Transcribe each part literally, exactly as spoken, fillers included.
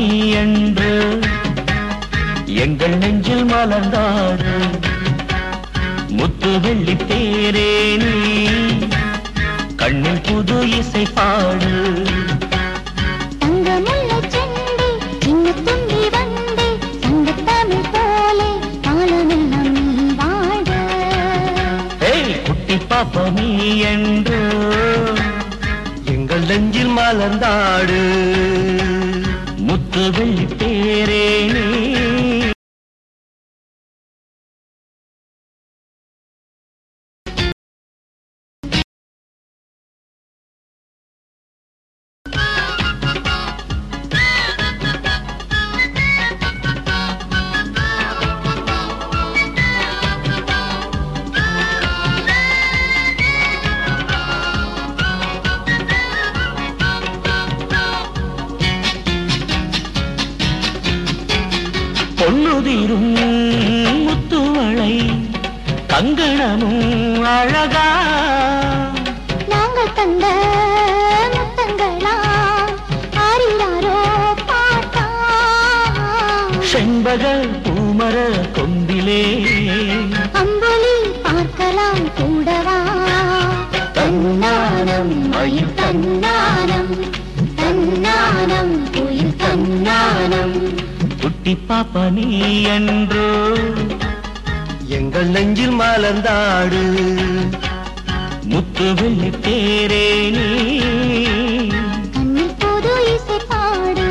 என்று எங்கள் நெஞ்சில் மலர்ந்தாடு முத்து வெள்ளி தேரே நீ கண்ணில் புது இசை பாடு பாப்பா நீ என்று எங்கள் நெஞ்சில் மலர்ந்தாடு முத்து வெள்ளி தேரே நீ பொன்னுதிரும் முத்துவளை கங்கணமும் அழகா நாங்கள் தந்த முத்தங்களா ஆரிடாரோ பாட்டா செண்பக பூமர கொம்பிலே அம்பொலி பார்க்கலாம் கூடவா தன்னானம் மயில் தன்னானம் தன்னானம் குயில் தன்னானம் குட்டி பாப்பா நீ என்றோ எங்கள் நெஞ்சில் மலர்ந்தாடு முத்து வெள்ளி தேரே நீ கண்ணில் புது இசை பாடு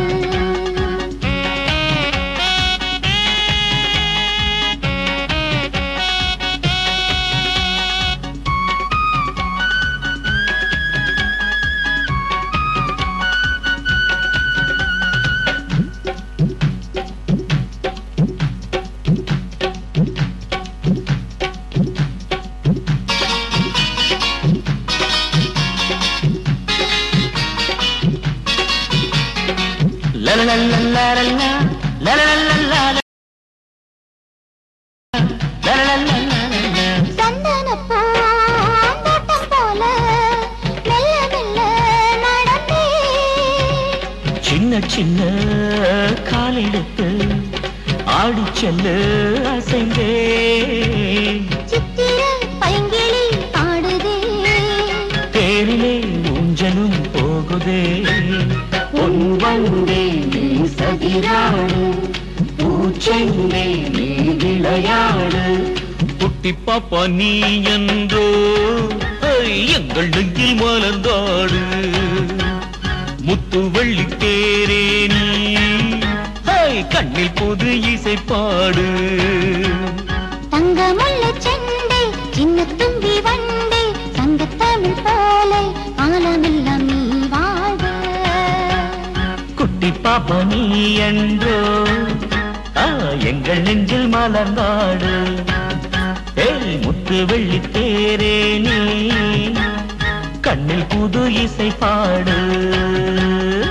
la la la la la la la la la la la சந்தன பூந்தோட்டம் போல மெல்ல மெல்ல நடந்தே சின்ன சின்ன காலெடுத்து ஆடி செல்லு அசைந்தே சித்திர பைங்கிளி பாடுதே தேரிலே ஊஞ்சலும் போகுதே பொன் வந்தே நீ சதிராடு பூச்செந்தே நீ விளையாடு குட்டி பாப்பா நீ என்றோ எங்கள் நெஞ்சில் மலர்ந்தாடு முத்து வெள்ளி தேரே நீ கண்ணில் புது இசை பாடு தங்க முல்லை செண்டை சின்ன தும்பி வண்டை சங்கத்தமிழ் போலை காலமெல்லாம் நீ வாழ்க குட்டி பாப்பா நீ என்றோ எங்கள் நெஞ்சில் மலர்ந்தாடு ஏய் முத்து வெள்ளி தேரே நீ கண்ணில் புது இசை பாடு